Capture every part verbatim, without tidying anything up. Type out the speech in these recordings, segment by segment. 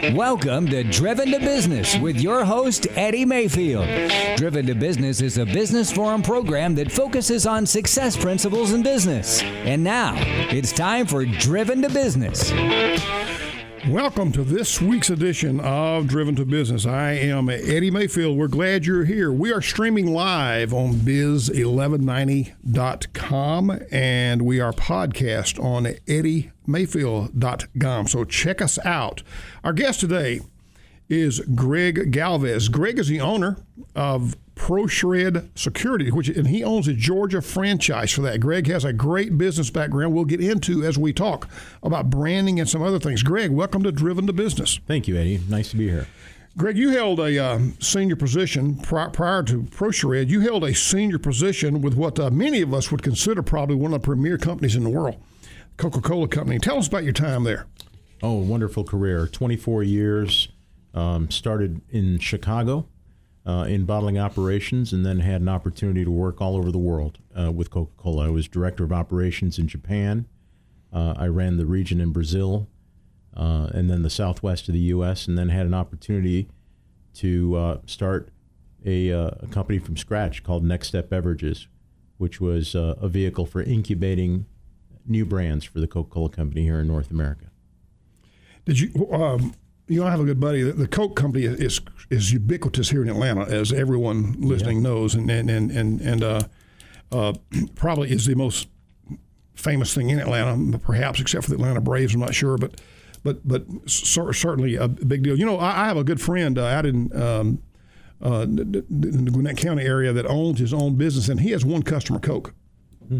Welcome to Driven to Business with your host, Eddie Mayfield. Driven to Business is a business forum program that focuses on success principles in business. And now, it's time for Driven to Business. Welcome to this week's edition of Driven to Business. I am Eddie Mayfield. We're glad you're here. We are streaming live on biz eleven ninety dot com, and we are podcast on eddie mayfield dot com. So check us out. Our guest today is Greg Galvez. Greg is the owner of ProShred Security, which and he owns a Georgia franchise for that. Greg has a great business background we'll get into as we talk about branding and some other things. Greg, welcome to Driven to Business. Thank you, Eddie. Nice to be here. Greg, you held a uh, senior position pri- prior to ProShred. You held a senior position with what uh, many of us would consider probably one of the premier companies in the world, Coca-Cola Company. Tell us about your time there. Oh, wonderful career. twenty-four years. Um, started in Chicago. Uh, in bottling operations, and then had an opportunity to work all over the world uh, with Coca-Cola. I was director of operations in Japan. Uh, I ran the region in Brazil, uh, and then the southwest of the U S, and then had an opportunity to uh, start a, uh, a company from scratch called Next Step Beverages, which was uh, a vehicle for incubating new brands for the Coca-Cola Company here in North America. Did you... Um You know, I have a good buddy. The Coke company is is ubiquitous here in Atlanta, as everyone listening yeah. knows, and and and and, and uh, uh, probably is the most famous thing in Atlanta, perhaps except for the Atlanta Braves. I'm not sure, but but but certainly a big deal. You know, I, I have a good friend uh, out in um, uh, in the Gwinnett County area that owns his own business, and he has one customer, Coke, hmm.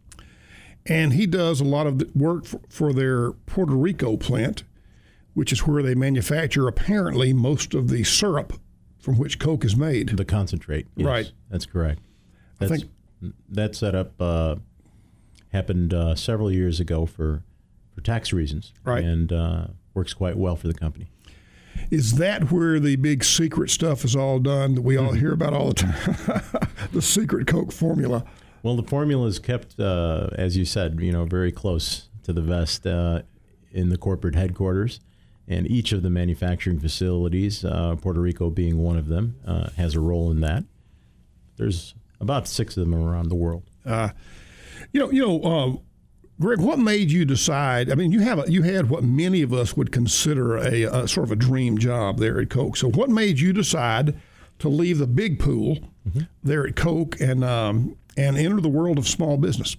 and he does a lot of the work for, for their Puerto Rico plant, which is where they manufacture apparently most of the syrup from which Coke is made. The concentrate. Yes, right. That's correct. That's, I think that setup uh, happened uh, several years ago for, for tax reasons. Right. And uh, works quite well for the company. Is that where the big secret stuff is all done that we all hear about all the time? The secret Coke formula. Well, the formula is kept, uh, as you said, you know, very close to the vest uh, in the corporate headquarters. And each of the manufacturing facilities, uh, Puerto Rico being one of them, uh, has a role in that. There's about six of them around the world. Uh, you know, you know, uh, Greg, what made you decide? I mean, you have a, you had what many of us would consider a, a sort of a dream job there at Coke. So, what made you decide to leave the big pool mm-hmm. there at Coke and um, and enter the world of small business?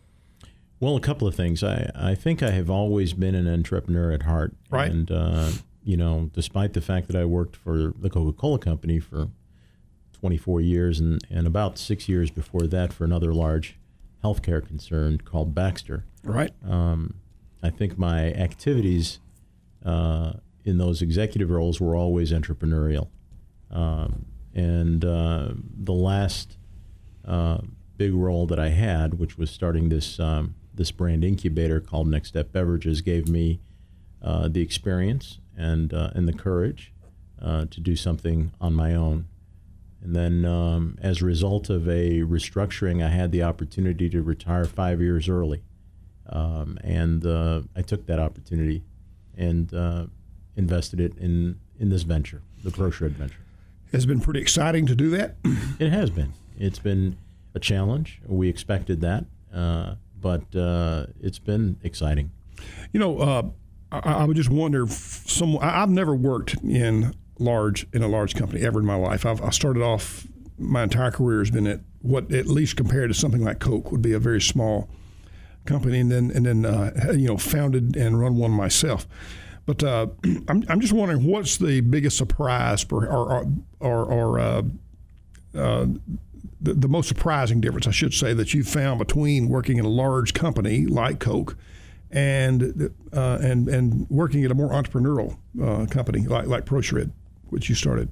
Well, a couple of things. I, I think I have always been an entrepreneur at heart. Right. And, uh, you know, despite the fact that I worked for the Coca-Cola Company for twenty-four years and, and about six years before that for another large healthcare concern called Baxter. Right. Um, I think my activities uh, in those executive roles were always entrepreneurial. Um, and uh, the last uh, big role that I had, which was starting this um, this brand incubator called Next Step Beverages, gave me uh, the experience and uh, and the courage uh, to do something on my own. And then um, as a result of a restructuring, I had the opportunity to retire five years early. Um, and uh, I took that opportunity and uh, invested it in, in this venture, the ProShred venture. Has it been pretty exciting to do that? It has been. It's been a challenge. We expected that. Uh, But uh, it's been exciting. You know, uh, I, I would just wonder. If some I, I've never worked in large in a large company ever in my life. I've, I started off my entire career has been at what at least compared to something like Coke would be a very small company, and then and then uh, you know founded and run one myself. But uh, I'm I'm just wondering what's the biggest surprise for or or or. Uh, uh, The, the most surprising difference, I should say, that you found between working in a large company like Coke and uh, and and working at a more entrepreneurial uh, company like like ProShred, which you started?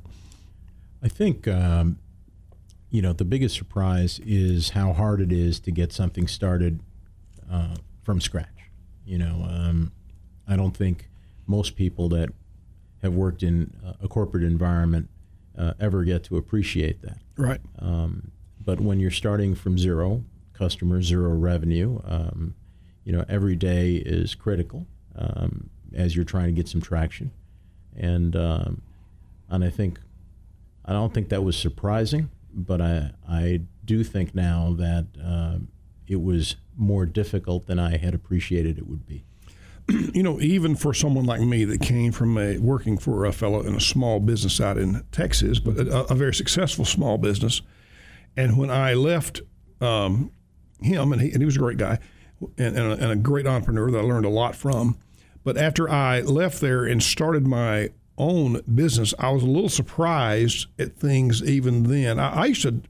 I think um, you know the biggest surprise is how hard it is to get something started uh, from scratch. You know, um, I don't think most people that have worked in a corporate environment uh, ever get to appreciate that. Right. Um, But when you're starting from zero, customer, zero revenue, um, you know, every day is critical um, as you're trying to get some traction. and um, and I think I don't think that was surprising, but I I do think now that uh, it was more difficult than I had appreciated it would be. You know, even for someone like me that came from a, working for a fellow in a small business out in Texas, but a, a very successful small business, and when I left um, him, and he, and he was a great guy, and, and, a, and a great entrepreneur that I learned a lot from, but after I left there and started my own business, I was a little surprised at things even then. I, I used to,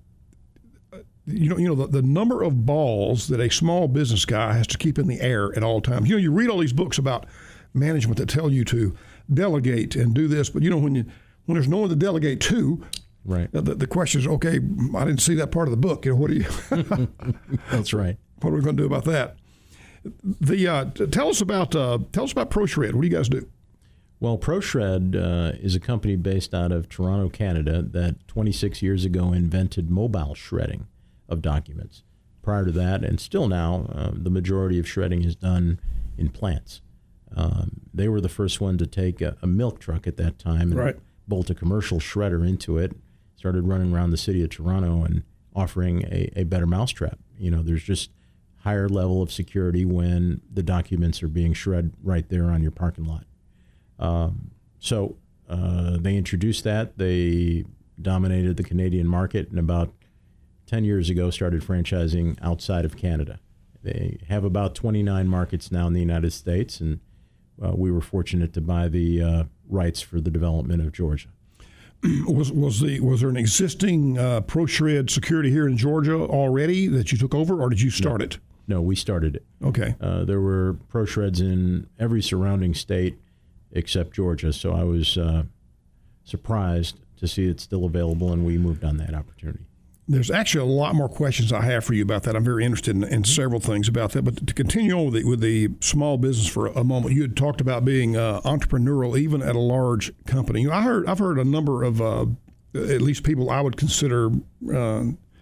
you know, you know the, the number of balls that a small business guy has to keep in the air at all times. You know, you read all these books about management that tell you to delegate and do this, but you know, when you when there's no one to delegate to, right? The, the question is, okay, I didn't see that part of the book. You know, what do you? That's right. What are we going to do about that? The uh, tell us about uh, tell us about ProShred. What do you guys do? Well, ProShred uh, is a company based out of Toronto, Canada, that twenty-six years ago invented mobile shredding of documents. Prior to that, and still now, uh, the majority of shredding is done in plants. Um, they were the first one to take a, a milk truck at that time and right. bolt a commercial shredder into it, started running around the city of Toronto and offering a, a better mousetrap. You know, there's just higher level of security when the documents are being shredded right there on your parking lot. Um, so uh, they introduced that. They dominated the Canadian market, and about ten years ago started franchising outside of Canada. They have about twenty-nine markets now in the United States, and uh, we were fortunate to buy the uh, rights for the development of Georgia. Was was the was there an existing uh, ProShred security here in Georgia already that you took over, or did you start no. it? No, we started it. Okay. Uh, there were ProShreds in every surrounding state except Georgia, so I was uh, surprised to see it still available, and we moved on that opportunity. There's actually a lot more questions I have for you about that. I'm very interested in, in several things about that. But to continue on with the, with the small business for a moment, you had talked about being uh, entrepreneurial even at a large company. You know, I heard I've heard a number of uh, at least people I would consider uh,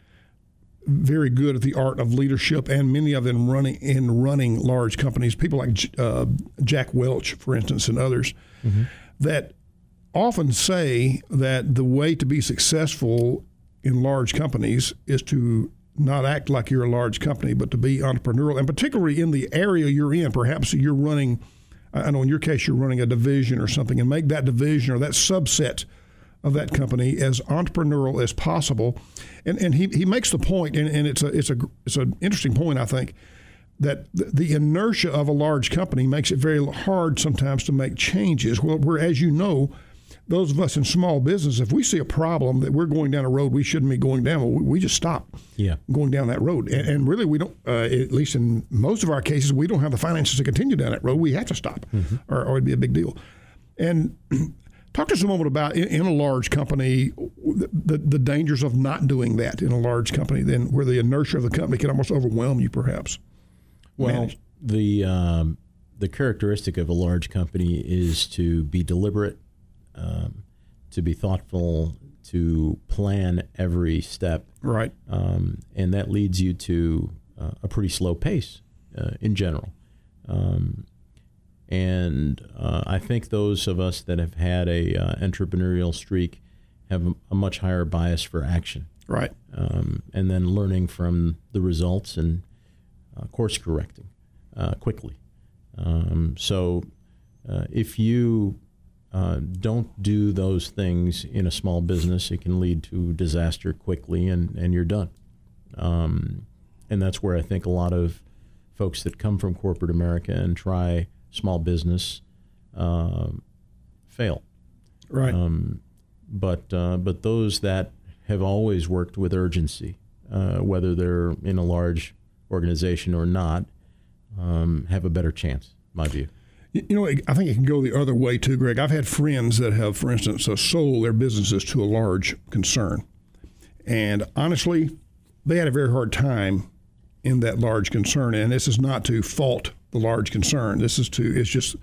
very good at the art of leadership, and many of them running in running large companies. People like uh, Jack Welch, for instance, and others mm-hmm. that often say that the way to be successful in large companies is to not act like you're a large company, but to be entrepreneurial, and particularly in the area you're in. Perhaps you're running, I know in your case, you're running a division or something, and make that division or that subset of that company as entrepreneurial as possible. And and he, he makes the point, and, and it's a it's a it's an interesting point, I think, that the, the inertia of a large company makes it very hard sometimes to make changes. Well, where, as you know, those of us in small business, if we see a problem that we're going down a road we shouldn't be going down, well, we, we just stop yeah. going down that road. And, and really, we don't, uh, at least in most of our cases, we don't have the finances to continue down that road. We have to stop, mm-hmm. or, or it'd be a big deal. And talk to us a moment about, in, in a large company, the, the dangers of not doing that in a large company, then where the inertia of the company can almost overwhelm you, perhaps. Well, Manage. the um, the characteristic of a large company is to be deliberate, Um, to be thoughtful, to plan every step. Right. Um, and that leads you to uh, a pretty slow pace uh, in general. Um, and uh, I think those of us that have had a uh, entrepreneurial streak have a, a much higher bias for action. Right. Um, and then learning from the results and uh, course correcting uh, quickly. Um, so uh, if you Uh, don't do those things in a small business, it can lead to disaster quickly, and, and you're done. Um, and that's where I think a lot of folks that come from corporate America and try small business uh, fail. Right. Um, but uh, but those that have always worked with urgency, uh, whether they're in a large organization or not, um, have a better chance, in my view. You know, I think it can go the other way too, Greg. I've had friends that have, for instance, uh, sold their businesses to a large concern. And honestly, they had a very hard time in that large concern. And this is not to fault the large concern. This is to, it's just,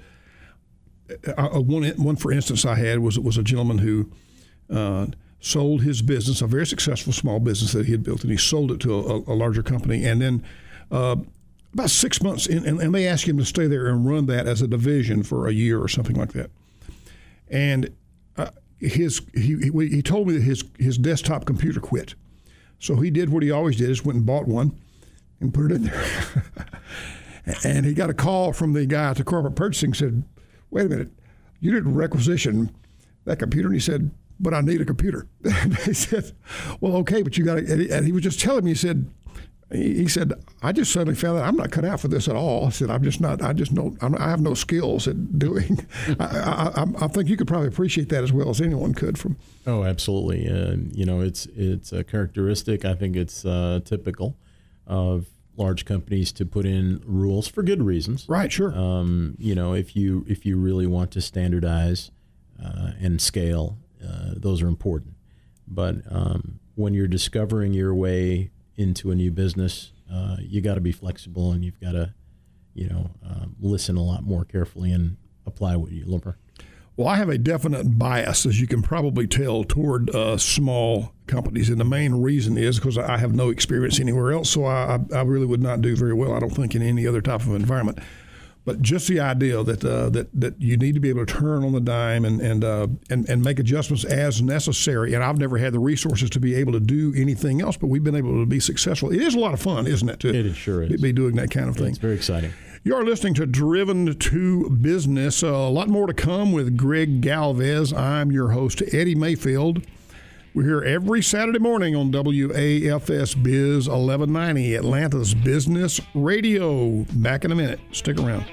uh, one, one for instance I had was, was a gentleman who uh, sold his business, a very successful small business that he had built, and he sold it to a, a larger company. And then uh, about six months in, and, and they asked him to stay there and run that as a division for a year or something like that. and uh, his he, he he told me that his his desktop computer quit. So he did what he always did: is went and bought one and put it in there. And he got a call from the guy at the corporate purchasing. Said, "Wait a minute, you didn't requisition that computer?" And he said, "But I need a computer." And he said, "Well, okay, but you got to." And he was just telling me. He said, "He said I just suddenly found out I'm not cut out for this at all." I said, "I'm just not. I just don't. I'm, I have no skills at doing." I, I, I, I think you could probably appreciate that as well as anyone could. From oh, absolutely. Uh, you know, it's it's a characteristic. I think it's uh, typical of large companies to put in rules for good reasons. Right. Sure. Um, you know, if you if you really want to standardize uh, and scale, uh, those are important. But um, when you're discovering your way into a new business, uh, you got to be flexible, and you've got to, you know, um, listen a lot more carefully and apply what you learn. Well, I have a definite bias, as you can probably tell, toward uh, small companies, and the main reason is because I have no experience anywhere else, so I, I really would not do very well, I don't think, in any other type of environment. But just the idea that uh, that that you need to be able to turn on the dime and and, uh, and and make adjustments as necessary. And I've never had the resources to be able to do anything else, but we've been able to be successful. It is a lot of fun, isn't it? To it sure is. Be doing that kind of thing. It's very exciting. You are listening to Driven to Business. Uh, a lot more to come with Greg Galvez. I'm your host, Eddie Mayfield. We're here every Saturday morning on W A F S Biz eleven ninety, Atlanta's Business Radio. Back in a minute. Stick around.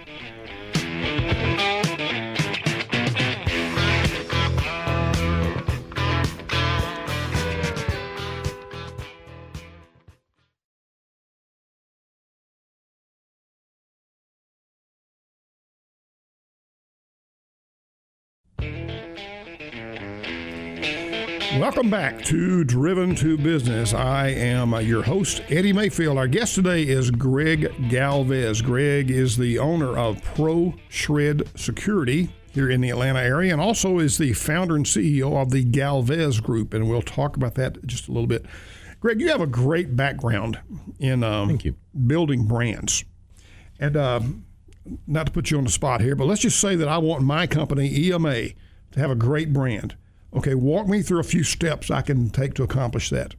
Welcome back to Driven to Business. I am your host, Eddie Mayfield. Our guest today is Greg Galvez. Greg is the owner of Pro Shred Security here in the Atlanta area, and also is the founder and C E O of the Galvez Group, and we'll talk about that just a little bit. Greg, you have a great background in um, Thank you. building brands. And uh, not to put you on the spot here, but let's just say that I want my company, E M A, to have a great brand. Okay, walk me through a few steps I can take to accomplish that.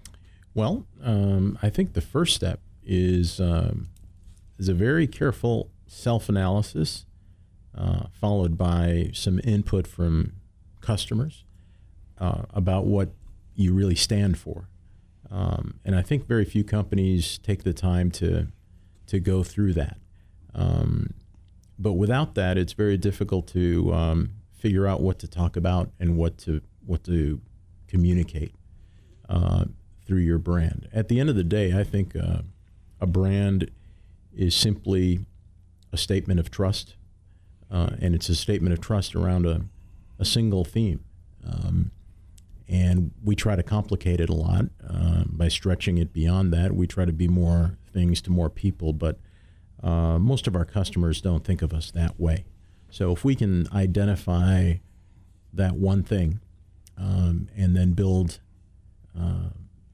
Well, um, I think the first step is um, is a very careful self-analysis, uh, followed by some input from customers uh, about what you really stand for. Um, and I think very few companies take the time to to go through that. Um, but without that, it's very difficult to um, figure out what to talk about and what to what to communicate uh, through your brand. At the end of the day, I think uh, a brand is simply a statement of trust, uh, and it's a statement of trust around a, a single theme. Um, and we try to complicate it a lot uh, by stretching it beyond that. We try to be more things to more people, but uh, most of our customers don't think of us that way. So if we can identify that one thing um, and then build uh,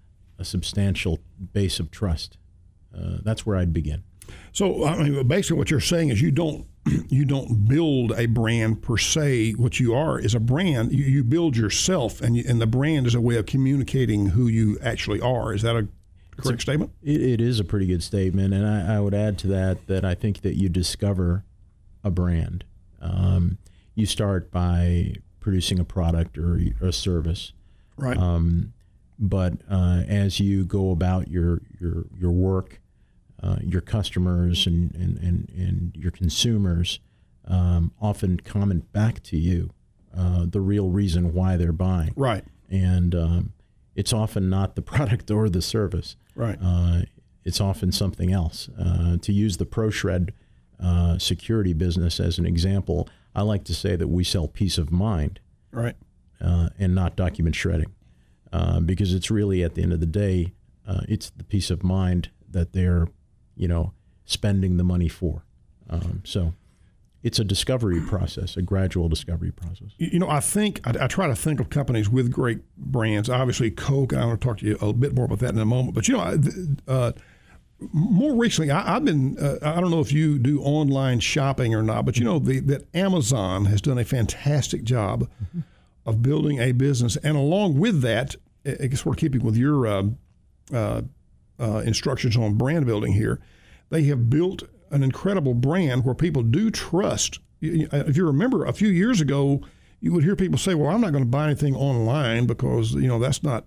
a substantial base of trust, uh, that's where I'd begin. So I mean, basically, what you're saying is you don't you don't build a brand per se. What you are is a brand. You, you build yourself, and you, and the brand is a way of communicating who you actually are. Is that a correct a, statement? It, it is a pretty good statement, and I, I would add to that that I think that you discover a brand. Um, you start by producing a product or a service, right? Um, but uh, as you go about your your your work, uh, your customers and, and, and, and your consumers um, often comment back to you uh, the real reason why they're buying, right? And um, it's often not the product or the service, right? Uh, it's often something else. Uh, to use the ProShred Uh, security business as an example, I like to say that we sell peace of mind, right, uh, and not document shredding, uh, because it's really at the end of the day, uh, it's the peace of mind that they're, you know, spending the money for. Um, so, it's a discovery process, a gradual discovery process. You know, I think I, I try to think of companies with great brands. Obviously, Coke. I want to talk to you a bit more about that in a moment. But you know, uh, more recently, I, I've been, uh, I don't know if you do online shopping or not, but you know the, that Amazon has done a fantastic job mm-hmm. of building a business. And along with that, I guess we're keeping with your uh, uh, uh, instructions on brand building here, they have built an incredible brand where people do trust. If you remember, a few years ago, you would hear people say, well, I'm not going to buy anything online because, you know, that's not,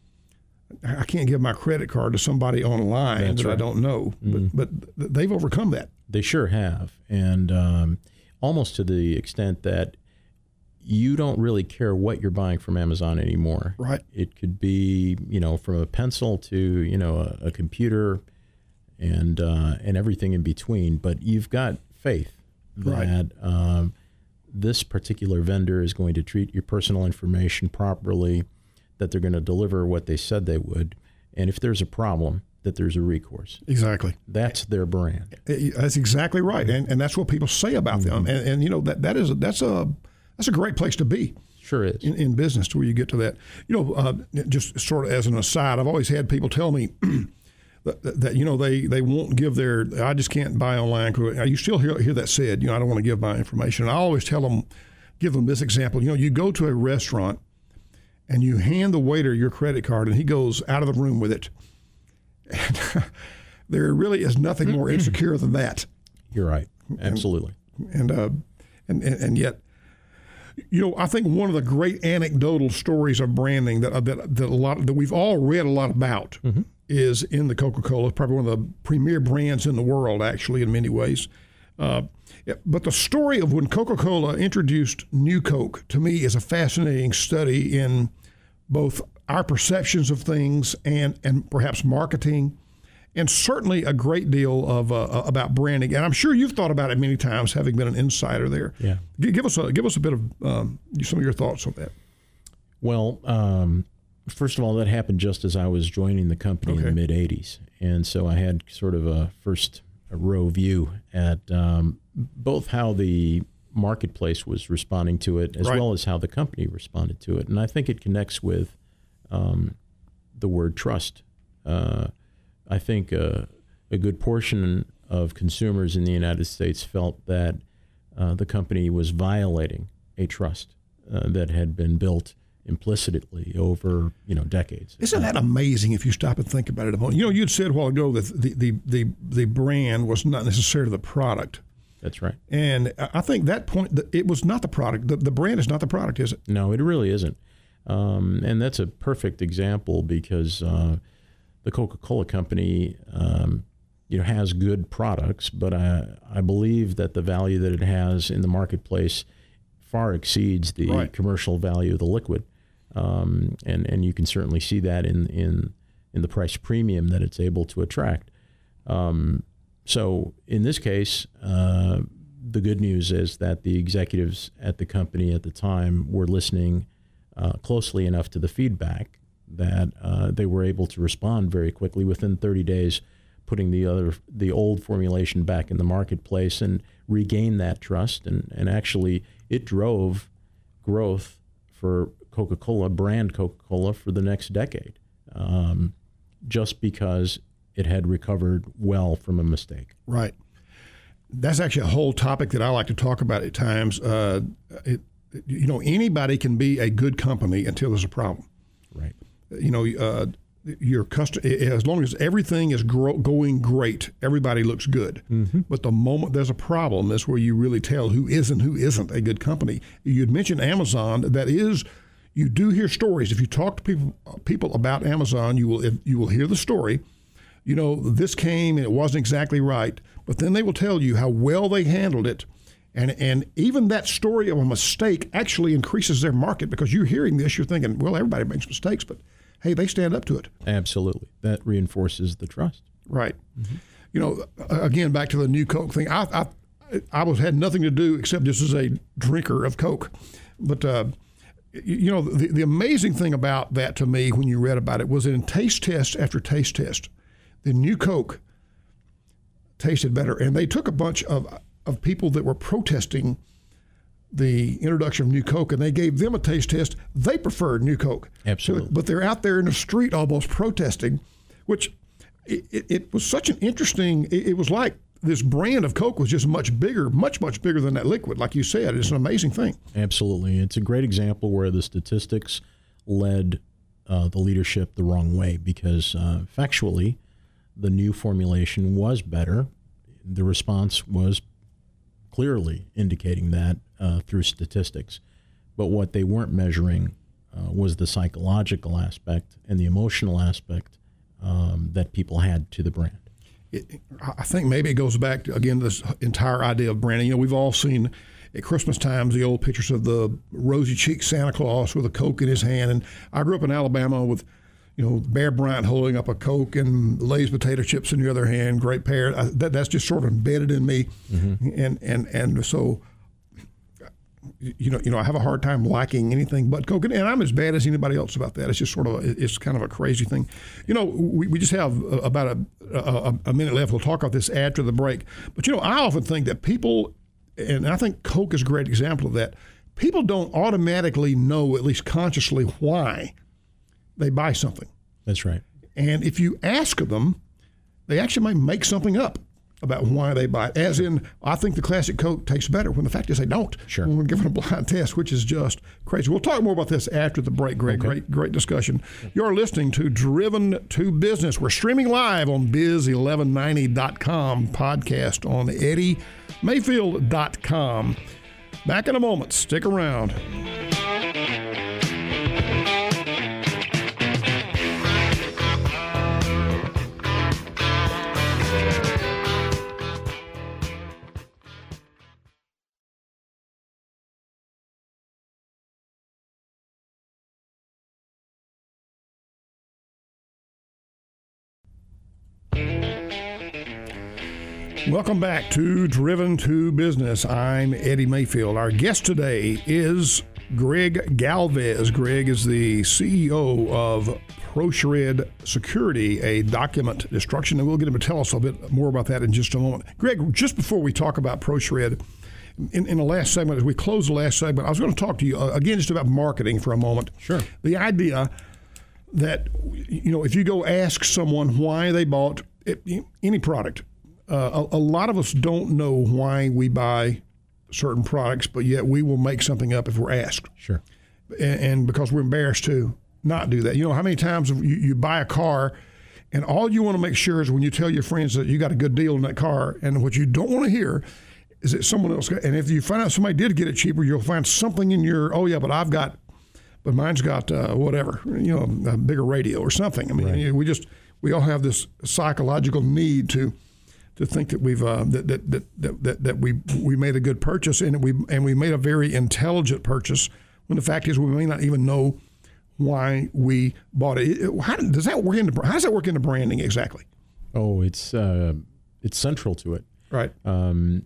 I can't give my credit card to somebody online That's that right. I don't know. Mm. But, but they've overcome that. They sure have. And um, almost to the extent that you don't really care what you're buying from Amazon anymore. Right. It could be, you know, from a pencil to, you know, a, a computer and uh, and everything in between. But you've got faith that right. um, this particular vendor is going to treat your personal information properly, that they're going to deliver what they said they would, and if there's a problem, that there's a recourse. Exactly. That's their brand. That's exactly right, and and that's what people say about mm-hmm. them. And, and you know that that is a, that's a that's a great place to be. Sure is. In, in business, to where you get to that. You know, uh, just sort of as an aside, I've always had people tell me that, that you know they, they won't give their. I just can't buy online. You still hear hear that said. You know, I don't want to give my information. And I always tell them, give them this example. You know, you go to a restaurant and you hand the waiter your credit card, and he goes out of the room with it. And there really is nothing more insecure than that. You're right. Absolutely. And, and, uh, and, and and yet, you know, I think one of the great anecdotal stories of branding that that, that a lot that we've all read a lot about mm-hmm. is in the Coca-Cola. Probably one of the premier brands in the world, actually, in many ways. Uh, but the story of when Coca-Cola introduced New Coke, to me, is a fascinating study in both our perceptions of things and, and perhaps marketing, and certainly a great deal of uh, about branding. And I'm sure you've thought about it many times, having been an insider there. Yeah. Give us a give us a bit of um, some of your thoughts on that. Well, um, first of all, that happened just as I was joining the company okay. in the mid eighties, and so I had sort of a first row view at um, both how the marketplace was responding to it as right. well as how the company responded to it. And I think it connects with um, the word trust. Uh, I think uh, a good portion of consumers in the United States felt that uh, the company was violating a trust uh, that had been built implicitly over, you know, decades. Isn't that amazing if you stop and think about it a moment? You know, you'd said a while ago that the, the, the, the brand was not necessarily the product. That's right. And I think that point, it was not the product. The, the brand is not the product, is it? No, it really isn't. Um, and that's a perfect example because uh, the Coca-Cola Company, um, you know, has good products, but I, I believe that the value that it has in the marketplace far exceeds the right. commercial value of the liquid. Um, and, and you can certainly see that in, in, in the price premium that it's able to attract. Um, so in this case, uh, the good news is that the executives at the company at the time were listening uh, closely enough to the feedback that uh, they were able to respond very quickly within thirty days, putting the other the old formulation back in the marketplace and regain that trust. And, and actually, it drove growth for Coca-Cola, brand Coca-Cola, for the next decade, um, just because it had recovered well from a mistake. Right. That's actually a whole topic that I like to talk about at times. Uh, it, you know, anybody can be a good company until there's a problem. Right. You know, uh, your custom, as long as everything is gro- going great, everybody looks good. Mm-hmm. But the moment there's a problem, that's where you really tell who is and who isn't a good company. You'd mentioned Amazon. That is, you do hear stories. If you talk to people people about Amazon, you will you will hear the story. You know, this came and it wasn't exactly right, but then they will tell you how well they handled it. And and even that story of a mistake actually increases their market, because you're hearing this, you're thinking, well, everybody makes mistakes, but hey, they stand up to it. Absolutely. That reinforces the trust. Right. Mm-hmm. You know, again, back to the New Coke thing, I I, I was had nothing to do except just as a drinker of Coke. But, uh, you know, the, the amazing thing about that to me when you read about it was that in taste test after taste test, the New Coke tasted better. And they took a bunch of, of people that were protesting the introduction of New Coke, and they gave them a taste test. They preferred New Coke. Absolutely. So, but they're out there in the street almost protesting, which it, it, it was such an interesting. It, it was like this brand of Coke was just much bigger, much much bigger than that liquid. Like you said, it's an amazing thing. Absolutely, it's a great example where the statistics led uh, the leadership the wrong way because uh, factually, the new formulation was better. The response was clearly indicating that uh, through statistics. But what they weren't measuring uh, was the psychological aspect and the emotional aspect um, that people had to the brand. It, I think maybe it goes back to, again, this entire idea of branding. You know, we've all seen at Christmas times the old pictures of the rosy-cheeked Santa Claus with a Coke in his hand. And I grew up in Alabama with, you know, Bear Bryant holding up a Coke and Lay's potato chips in the other hand, great pair. I, that, that's just sort of embedded in me. Mm-hmm. And, and, and so, you know, you know, I have a hard time liking anything but Coke. And I'm as bad as anybody else about that. It's just sort of, a, it's kind of a crazy thing. You know, we, we just have about a, a, a minute left. We'll talk about this after the break. But, you know, I often think that people, and I think Coke is a great example of that, people don't automatically know, at least consciously, why they buy something. That's right. And if you ask them, they actually might make something up about why they buy it. As in, I think the classic Coke tastes better, when the fact is they don't. Sure. When we're given a blind test, which is just crazy. We'll talk more about this after the break. Great, okay. great, great discussion. You're listening to Driven to Business. We're streaming live on biz eleven ninety dot com, podcast on eddie mayfield dot com. Back in a moment. Stick around. Welcome back to Driven to Business. I'm Eddie Mayfield. Our guest today is Greg Galvez. Greg is the C E O of ProShred Security, a document destruction, and we'll get him to tell us a bit more about that in just a moment. Greg, just before we talk about ProShred, in, in the last segment, as we close the last segment, I was going to talk to you uh, again just about marketing for a moment. Sure. The idea that, you know, if you go ask someone why they bought it, any product, Uh, a, a lot of us don't know why we buy certain products, but yet we will make something up if we're asked. Sure. And, and because we're embarrassed to not do that. You know, how many times you, you buy a car and all you want to make sure is when you tell your friends that you got a good deal in that car, and what you don't want to hear is that someone else got, and if you find out somebody did get it cheaper, you'll find something in your, oh yeah, but I've got, but mine's got uh, whatever, you know, a bigger radio or something. I mean, right. we just, we all have this psychological need to, to think that we've uh, that, that, that that that we we made a good purchase and we and we made a very intelligent purchase, when the fact is we may not even know why we bought it. How does that work into how does that work into branding exactly? Oh, it's uh, it's central to it. Right. Um,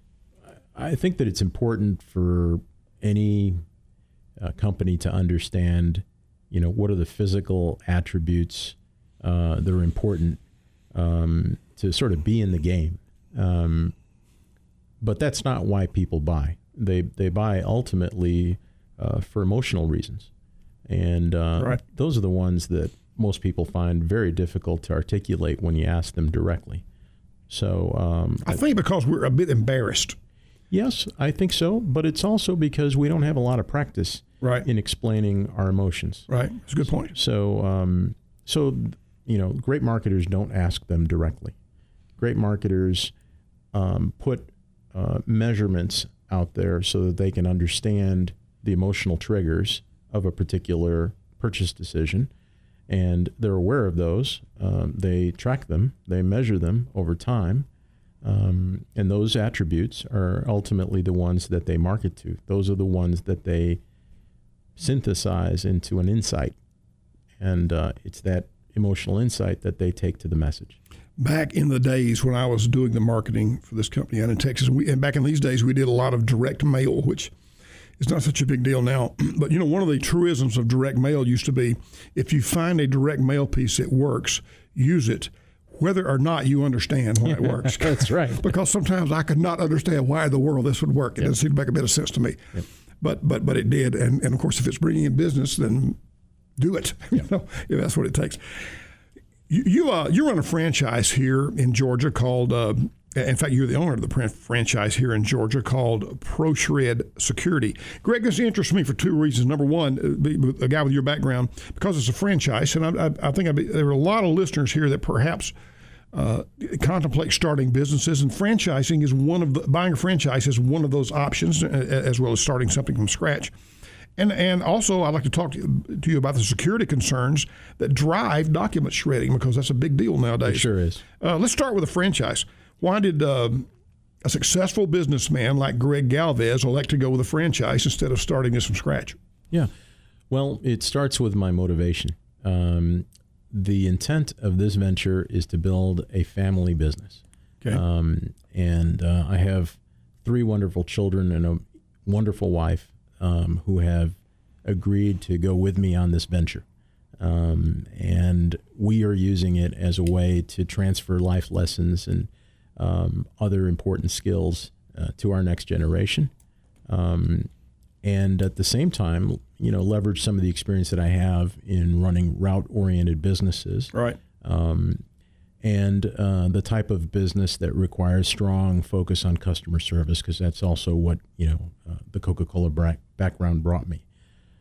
I think that it's important for any uh, company to understand, you know, what are the physical attributes uh, that are important. Um, to sort of be in the game. Um, but that's not why people buy. They they buy ultimately uh, for emotional reasons. And uh, right. those are the ones that most people find very difficult to articulate when you ask them directly. So um, I think because we're a bit embarrassed. Yes, I think so. But it's also because we don't have a lot of practice right. in explaining our emotions. Right. That's a good point. So, um, so you know, great marketers don't ask them directly. Great marketers um, put uh, measurements out there so that they can understand the emotional triggers of a particular purchase decision, and they're aware of those. Um, they track them, they measure them over time, um, and those attributes are ultimately the ones that they market to. Those are the ones that they synthesize into an insight, and uh, it's that emotional insight that they take to the message. Back in the days when I was doing the marketing for this company out in Texas, we, and back in these days we did a lot of direct mail, which is not such a big deal now. But, you know, one of the truisms of direct mail used to be, if you find a direct mail piece that works, use it, whether or not you understand why it works. That's right. Because sometimes I could not understand why in the world this would work. It yep. doesn't seem to make a bit of sense to me. Yep. But but but it did. And, and, of course, if it's bringing in business, then do it, yep. you know, if that's what it takes. You you, uh, you run a franchise here in Georgia called. Uh, in fact, you're the owner of the franchise here in Georgia called ProShred Security. Greg, this interests me for two reasons. Number one, a guy with your background, because it's a franchise, and I, I, I think I'd be, there are a lot of listeners here that perhaps uh, contemplate starting businesses, and franchising is one of the buying a franchise is one of those options, as well as starting something from scratch. And and also, I'd like to talk to you, to you about the security concerns that drive document shredding, because that's a big deal nowadays. It sure is. Uh, let's start with a franchise. Why did uh, a successful businessman like Greg Galvez elect to go with a franchise instead of starting this from scratch? Yeah. Well, it starts with my motivation. Um, the intent of this venture is to build a family business. Okay. Um, and uh, I have three wonderful children and a wonderful wife um, who have agreed to go with me on this venture. Um, and we are using it as a way to transfer life lessons and um, other important skills uh, to our next generation. Um, and at the same time, you know, leverage some of the experience that I have in running route-oriented businesses. Right. Um, and uh, the type of business that requires strong focus on customer service, because that's also what, you know, uh, the Coca-Cola bra- background brought me.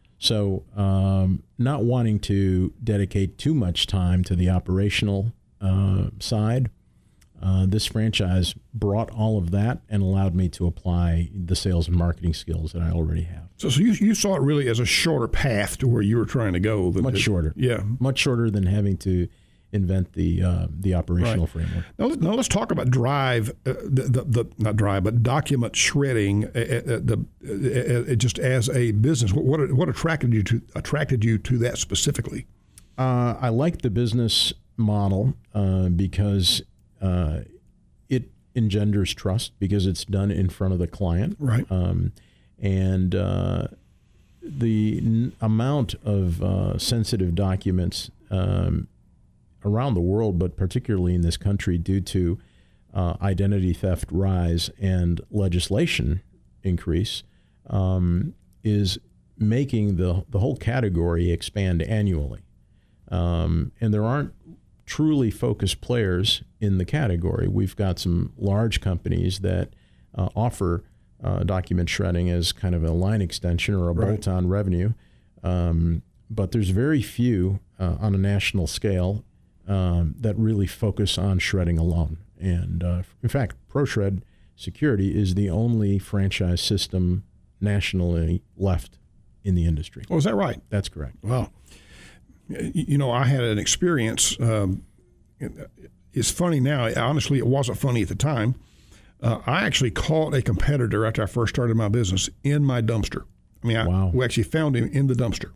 So um, not wanting to dedicate too much time to the operational uh, side, uh, this franchise brought all of that and allowed me to apply the sales and marketing skills that I already have. So, so you, you saw it really as a shorter path to where you were trying to go. Than Much to, shorter. Yeah. Much shorter than having to invent the uh, the operational Right. framework. Now, let, now let's talk about drive, uh, the, the, the not drive, but document shredding. Uh, uh, the uh, uh, just as a business, what what, what attracted you to attracted you to that specifically? Uh, I like the business model uh, because uh, it engenders trust, because it's done in front of the client. Right. Um, and uh, the n- amount of uh, sensitive documents um, around the world, but particularly in this country, due to uh, identity theft rise and legislation increase, um, is making the the whole category expand annually. Um, and there aren't truly focused players in the category. We've got some large companies that uh, offer uh, document shredding as kind of a line extension or a Right. bolt-on revenue, um, but there's very few uh, on a national scale Um, that really focus on shredding alone. And uh, in fact, ProShred Security is the only franchise system nationally left in the industry. Oh, is that right? That's correct. Wow. You know, I had an experience. Um, it's funny now. Honestly, it wasn't funny at the time. Uh, I actually caught a competitor after I first started my business in my dumpster. I mean, I, Wow. we actually found him in the dumpster.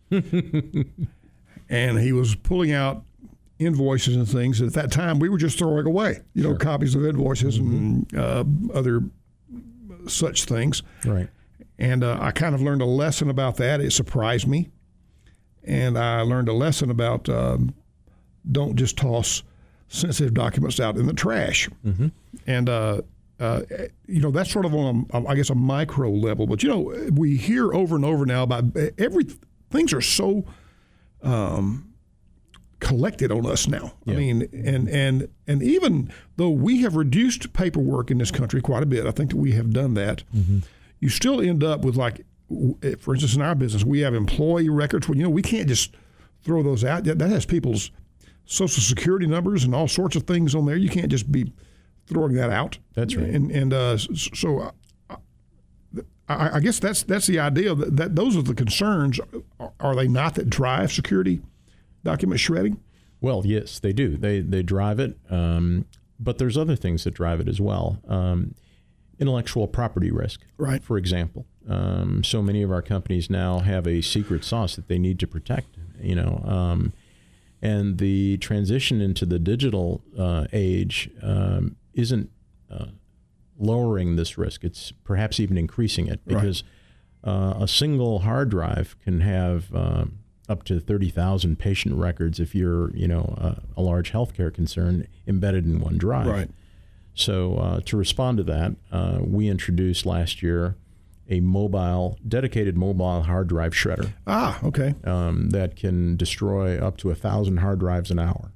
And he was pulling out invoices and things that at that time we were just throwing away, you know, Sure. copies of invoices and uh, other such things. Right. And uh, I kind of learned a lesson about that. It surprised me. And I learned a lesson about um, don't just toss sensitive documents out in the trash. Mm-hmm. And, uh, uh, you know, that's sort of on, a, I guess, a micro level. But, you know, we hear over and over now about every, things are so um, collected on us now. Yeah. I mean, and, and, and even though we have reduced paperwork in this country quite a bit, I think that we have done that. Mm-hmm. You still end up with, like, for instance, in our business, we have employee records. Well, you know, we can't just throw those out. That has people's social security numbers and all sorts of things on there. You can't just be throwing that out. That's right. And and uh, so uh, I, I guess that's that's the idea that, that those are the concerns. Are they not, that drive security document shredding? Well, yes, they do. They they drive it, um, but there's other things that drive it as well. Um, intellectual property risk, Right. for example. Um, so many of our companies now have a secret sauce that they need to protect, you know, um, and the transition into the digital uh, age um, isn't uh, lowering this risk. It's perhaps even increasing it, because uh, a single hard drive can have um, up to thirty thousand patient records if you're, you know, uh, a large healthcare concern embedded in one drive. Right. So uh, to respond to that, uh, we introduced last year a mobile, dedicated mobile hard drive shredder Ah, okay. um, that can destroy up to a thousand hard drives an hour.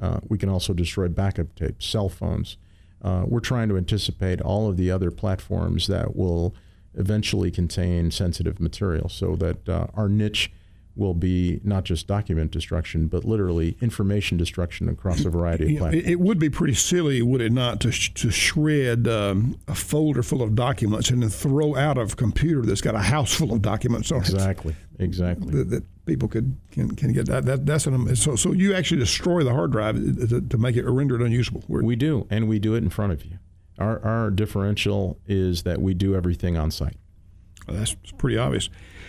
Uh, we can also destroy backup tapes, cell phones. Uh, we're trying to anticipate all of the other platforms that will eventually contain sensitive material, so that uh, our niche will be not just document destruction, but literally information destruction across a variety of You know, platforms. it, it would be pretty silly, would it not, to, sh- to shred um, a folder full of documents and then throw out a computer that's got a house full of documents on Exactly, exactly. it that, that people could can, can get. That, that that's an so so you actually destroy the hard drive to, to make it render it unusable. We're, We do, and we do it in front of you. Our, our differential is that we do everything on site. That's pretty obvious.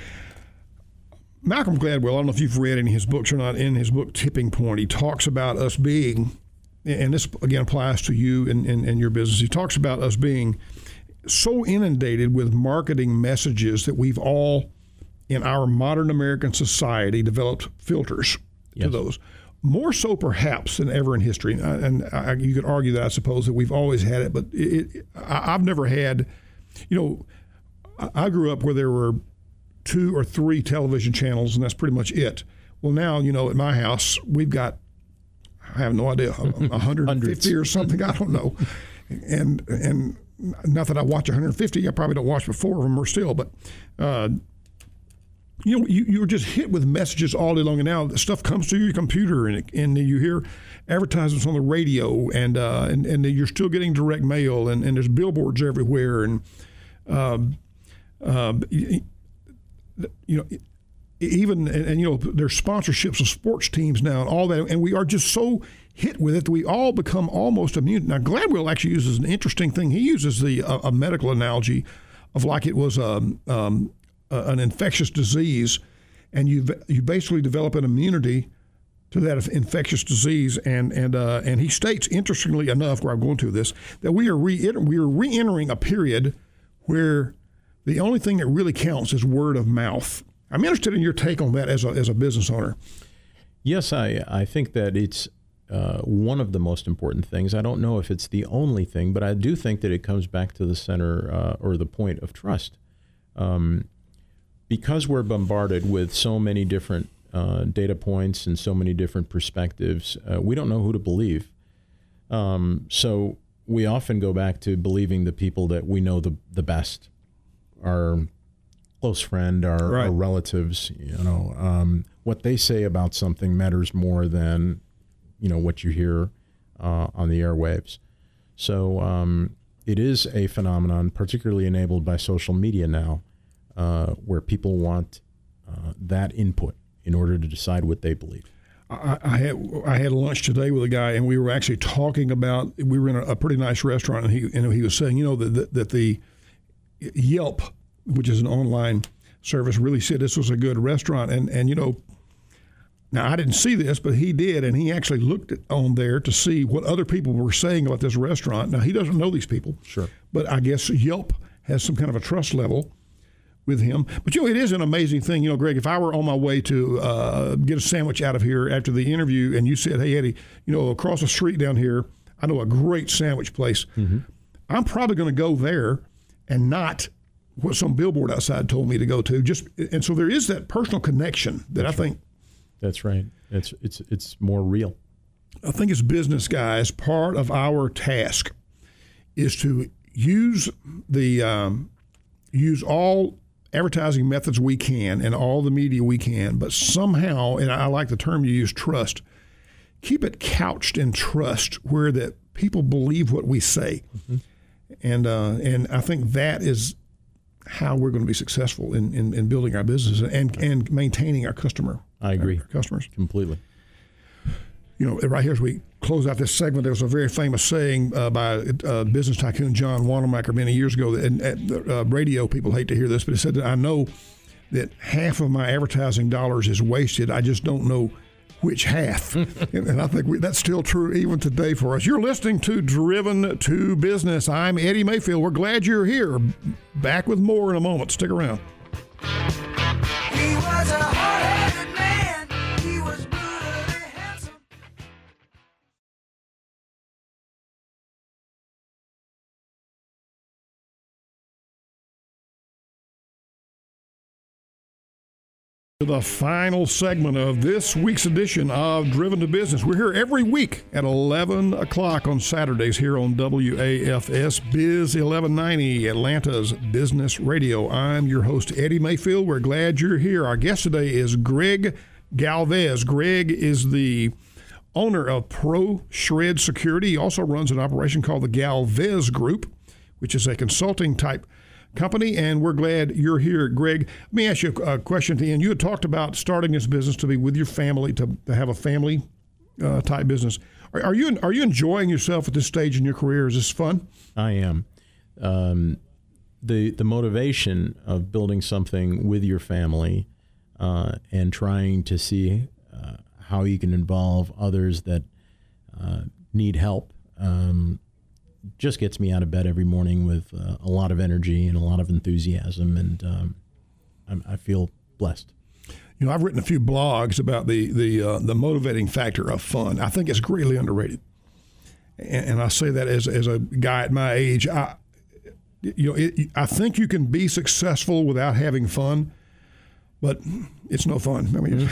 Malcolm Gladwell, I don't know if you've read any of his books or not. In his book Tipping Point, he talks about us being, and this again applies to you and, and, and your business, he talks about us being so inundated with marketing messages that we've all, in our modern American society, developed filters Yes. to those. More so perhaps than ever in history. And I, you could argue that, I suppose, that we've always had it, but it, it, I, I've never had, you know, I, I grew up where there were two or three television channels, and that's pretty much it. Well, now, you know, at my house, we've got, I have no idea, one hundred fifty or something, I don't know. And and not that I watch one hundred fifty, I probably don't watch but four of them or still, but, uh, you know, you, you're just hit with messages all day long, and now stuff comes to your computer, and, and you hear advertisements on the radio, and uh, and, and you're still getting direct mail, and, and there's billboards everywhere, and um, uh, you know, even and, and you know, there's sponsorships of sports teams now and all that, and we are just so hit with it that we all become almost immune. Now, Gladwell actually uses an interesting thing. He uses the uh, a medical analogy of like it was um, um, uh, an infectious disease, and you you basically develop an immunity to that infectious disease, and and uh, and he states, interestingly enough, where I'm going to this, that we are re we are re-entering a period where the only thing that really counts is word of mouth. I'm interested in your take on that as a as a business owner. Yes, I I think that it's uh, one of the most important things. I don't know if it's the only thing, but I do think that it comes back to the center uh, or the point of trust. Um, because we're bombarded with so many different uh, data points and so many different perspectives, uh, we don't know who to believe. Um, so we often go back to believing the people that we know the the best. Our close friend, our, Right. our relatives, you know, um, what they say about something matters more than, you know, what you hear uh, on the airwaves. So um, it is a phenomenon, particularly enabled by social media now, uh, where people want uh, that input in order to decide what they believe. I, I had I had lunch today with a guy, and we were actually talking about. We were in a, a pretty nice restaurant, and he and he was saying, you know, that that, that the Yelp, which is an online service, really said this was a good restaurant. And, and you know, now I didn't see this, but he did, and he actually looked at, on there to see what other people were saying about this restaurant. Now, he doesn't know these people. Sure. But I guess Yelp has some kind of a trust level with him. But, you know, it is an amazing thing. You know, Greg, if I were on my way to uh, get a sandwich out of here after the interview, and you said, hey, Eddie, you know, across the street down here, I know a great sandwich place. Mm-hmm. I'm probably going to go there and not what some billboard outside told me to go to. Just and so there is that personal connection that That's I think. Right. That's right. It's it's it's more real. I think as business guys, part of our task is to use the um, use all advertising methods we can and all the media we can, but somehow, and I like the term you use, trust. Keep it couched in trust, where that people believe what we say. Mm-hmm. And uh, and I think that is how we're going to be successful in, in, in building our business and and maintaining our customer. I agree. Our customers. Completely. You know, right here as we close out this segment, there was a very famous saying uh, by uh, business tycoon John Wanamaker many years ago. That, and, and uh, radio people hate to hear this, but he said that I know that half of my advertising dollars is wasted. I just don't know which half. and, and I think we, that's still true even today for us. You're listening to Driven to Business. I'm Eddie Mayfield. We're glad you're here. Back with more in a moment. Stick around. He was a hard-headed The final segment of this week's edition of Driven to Business. We're here every week at eleven o'clock on Saturdays here on W A F S Biz eleven ninety, Atlanta's Business Radio. I'm your host, Eddie Mayfield. We're glad you're here. Our guest today is Greg Galvez. Greg is the owner of Pro Shred Security. He also runs an operation called the Galvez Group, which is a consulting type company, and we're glad you're here, Greg. Let me ask you a question at the end. You had talked about starting this business to be with your family, to, to have a family uh, type business. Are, are you are you enjoying yourself at this stage in your career? Is this fun? I am. Um, the the motivation of building something with your family uh, and trying to see uh, how you can involve others that uh, need help um, just gets me out of bed every morning with uh, a lot of energy and a lot of enthusiasm, and um, I'm, I feel blessed. You know, I've written a few blogs about the the uh, the motivating factor of fun. I think it's greatly underrated, and, and I say that as as a guy at my age. I, you know, it, I think you can be successful without having fun, but it's no fun. I mean,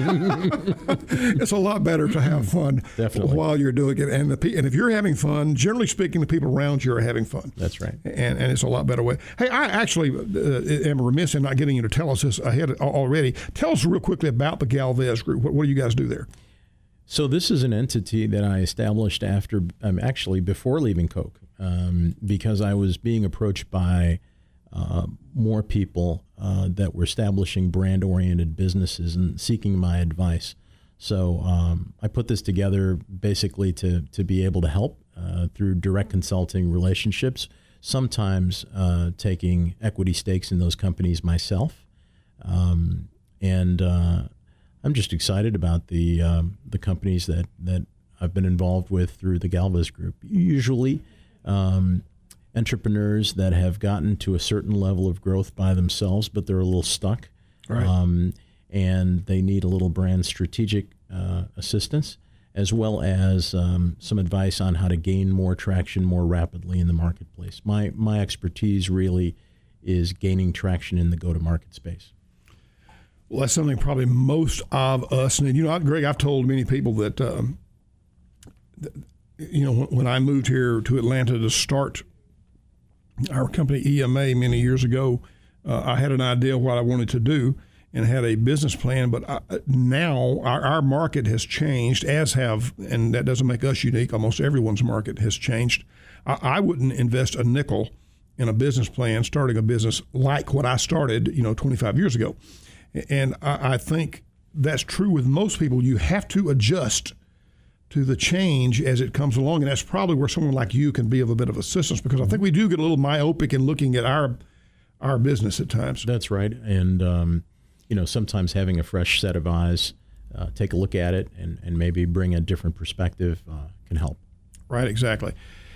it's a lot better to have fun Definitely. while you're doing it. And the and if you're having fun, generally speaking, the people around you are having fun. That's right. And and it's a lot better way. Hey, I actually uh, am remiss in not getting you to tell us this ahead already. Tell us real quickly about the Galvez Group. What, what do you guys do there? So this is an entity that I established after, um, actually before leaving Coke, um, because I was being approached by Uh, more people uh, that were establishing brand-oriented businesses and seeking my advice. So um, I put this together basically to to be able to help uh, through direct consulting relationships, sometimes uh, taking equity stakes in those companies myself. Um, and uh, I'm just excited about the um, the companies that, that I've been involved with through the Galvez Group. Usually, um, entrepreneurs that have gotten to a certain level of growth by themselves, but they're a little stuck, Right. um, and they need a little brand strategic uh, assistance, as well as um, some advice on how to gain more traction more rapidly in the marketplace. My my expertise really is gaining traction in the go-to-market space. Well, that's something probably most of us need. You know, Greg, I've told many people that, um, that you know, when I moved here to Atlanta to start our company E M A many years ago, uh, I had an idea of what I wanted to do and had a business plan. But I, now our, our market has changed, as have, and that doesn't make us unique, almost everyone's market has changed. I, I wouldn't invest a nickel in a business plan starting a business like what I started, you know, twenty-five years ago. And I, I think that's true with most people. You have to adjust to the change as it comes along, and that's probably where someone like you can be of a bit of assistance, because I think we do get a little myopic in looking at our our business at times. That's right, and um, you know, sometimes having a fresh set of eyes, uh, take a look at it, and, and maybe bring a different perspective uh, can help. Right, exactly.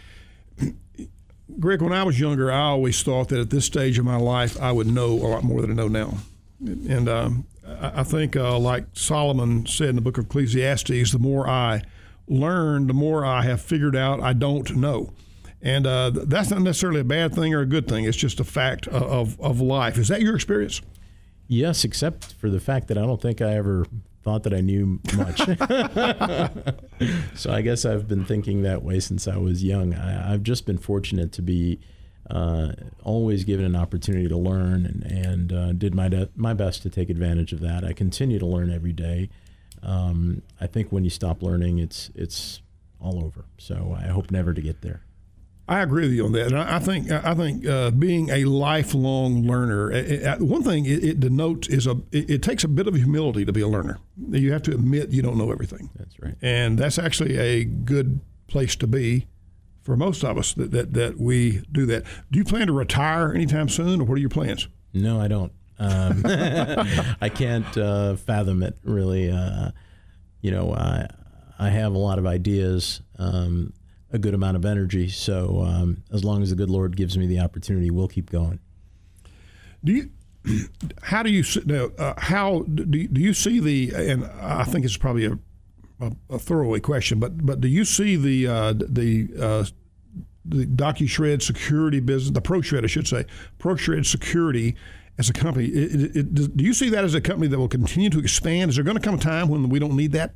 Greg, when I was younger, I always thought that at this stage of my life, I would know a lot more than I know now. And um, I think, uh, like Solomon said in the book of Ecclesiastes, the more I learn, the more I have figured out I don't know. And uh, that's not necessarily a bad thing or a good thing. It's just a fact of, of life. Is that your experience? Yes, except for the fact that I don't think I ever thought that I knew much. So I guess I've been thinking that way since I was young. I, I've just been fortunate to be uh, always given an opportunity to learn, and, and uh, did my de- my best to take advantage of that. I continue to learn every day. Um, I think when you stop learning, it's it's all over. So I hope never to get there. I agree with you on that. And I think I think uh, being a lifelong learner, it, it, one thing it, it denotes is a it, it takes a bit of humility to be a learner. You have to admit you don't know everything. That's right. And that's actually a good place to be for most of us, that, that, that we do that. Do you plan to retire anytime soon, or what are your plans? No, I don't. Um, I can't uh, fathom it, really. Uh, you know, I, I have a lot of ideas, um, a good amount of energy. So um, as long as the good Lord gives me the opportunity, we'll keep going. Do you? How do you now? Uh, how do you, do you see the? And I think it's probably a, a, a throwaway question, but but do you see the uh, the uh, the DocuShred security business, the ProShred, I should say, ProShred security, as a company. It, it, it, do you see that as a company that will continue to expand? Is there going to come a time when we don't need that?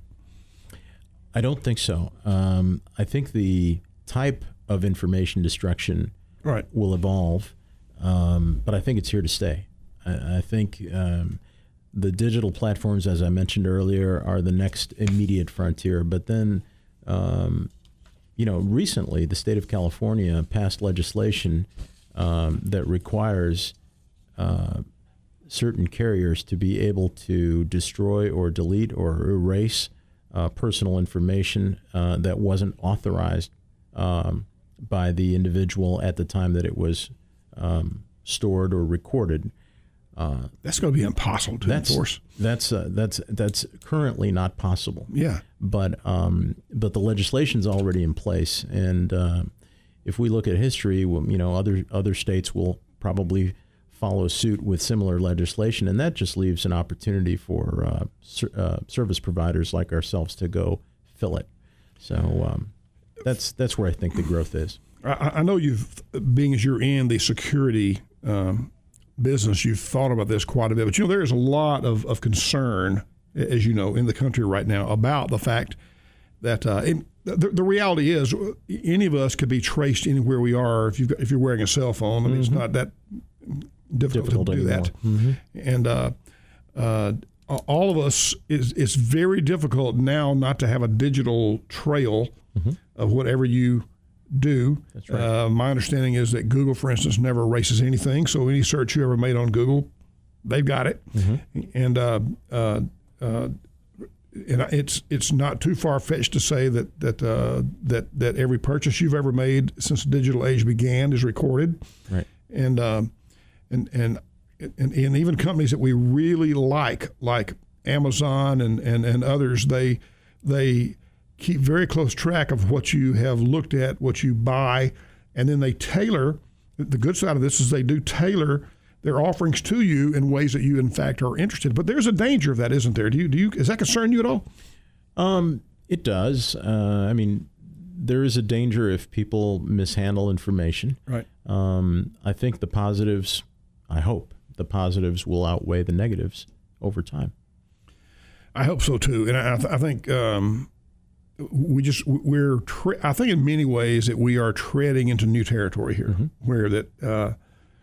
I don't think so. Um, I think the type of information destruction Right. will evolve, um, but I think it's here to stay. I, I think um, the digital platforms, as I mentioned earlier, are the next immediate frontier. But then, um, you know, recently the state of California passed legislation um, that requires uh, certain carriers to be able to destroy or delete or erase uh, personal information uh, that wasn't authorized um, by the individual at the time that it was um, stored or recorded. Uh, that's going to be impossible to that's, enforce. That's uh, that's that's currently not possible. Yeah, but um, but the legislation's already in place, and uh, if we look at history, well, you know, other other states will probably follow suit with similar legislation, and that just leaves an opportunity for uh, ser- uh, service providers like ourselves to go fill it. So. Um, That's that's where I think the growth is. I, I know you've, being as you're in the security um, business, you've thought about this quite a bit. But you know, there is a lot of, of concern, as you know, in the country right now about the fact that uh, it, the, the reality is any of us could be traced anywhere we are if you if you're wearing a cell phone. I mean, mm-hmm. It's not that difficult, difficult to do anymore. that. Mm-hmm. And uh, uh, all of us is it's very difficult now not to have a digital trail. Mm-hmm. Of whatever you do. That's right. Uh, my understanding is that Google, for instance, never erases anything. So any search you ever made on Google, they've got it. Mm-hmm. And uh, uh, uh, and it's it's not too far fetched to say that that uh, that that every purchase you've ever made since the digital age began is recorded. Right. And uh, and and and and even companies that we really like, like Amazon and and and others, they they. keep very close track of what you have looked at, what you buy, and then they tailor. The good side of this is they do tailor their offerings to you in ways that you, in fact, are interested. But there's a danger of that, isn't there? Do you? Do you? Does that concern you at all? Um, it does. Uh, I mean, there is a danger if people mishandle information. Right. Um, I think the positives. I hope the positives will outweigh the negatives over time. I hope so too, and I, I think. Um, We just we're tre- I think in many ways that we are treading into new territory here, mm-hmm. where that uh,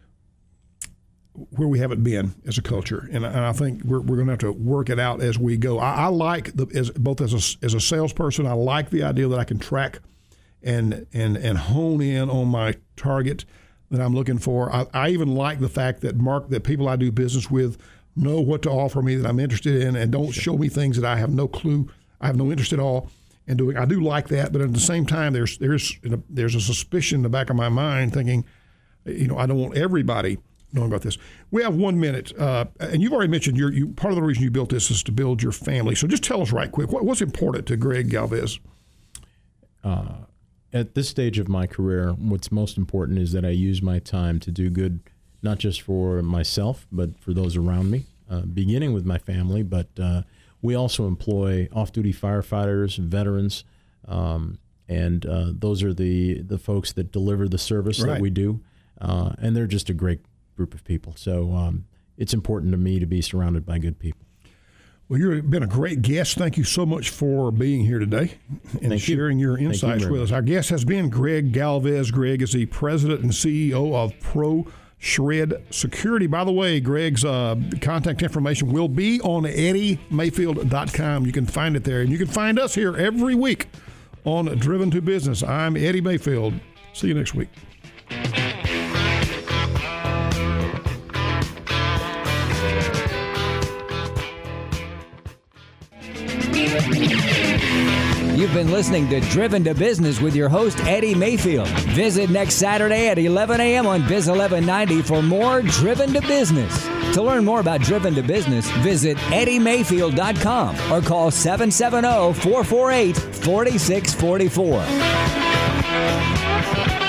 where we haven't been as a culture, and, and I think we're we're going to have to work it out as we go. I, I like the as both as a as a salesperson, I like the idea that I can track and and and hone in on my target that I'm looking for. I, I even like the fact that Mark that people I do business with know what to offer me that I'm interested in, and don't show me things that I have no clue, I have no interest at all. And doing, I do like that, but at the same time, there's there's there's a suspicion in the back of my mind, thinking, you know, I don't want everybody knowing about this. We have one minute, uh, and you've already mentioned your you part of the reason you built this is to build your family. So just tell us right quick what, what's important to Greg Galvez. Uh, at this stage of my career, what's most important is that I use my time to do good, not just for myself, but for those around me. Uh, beginning with my family, but. Uh, We also employ off-duty firefighters, veterans, um, and uh, those are the, the folks that deliver the service right. that we do. Uh, and they're just a great group of people. So um, it's important to me to be surrounded by good people. Well, you've been a great guest. Thank you so much for being here today and Thank sharing you. your insights you with us. Our guest has been Greg Galvez. Greg is the president and C E O of Pro Shred Security. By the way, Greg's uh, contact information will be on eddie mayfield dot com. You can find it there. And you can find us here every week on Driven to Business. I'm Eddie Mayfield. See you next week. You've been listening to Driven to Business with your host, Eddie Mayfield. Visit next Saturday at eleven a.m. on Biz eleven ninety for more Driven to Business. To learn more about Driven to Business, visit eddie mayfield dot com or call seven seven zero, four four eight, four six four four.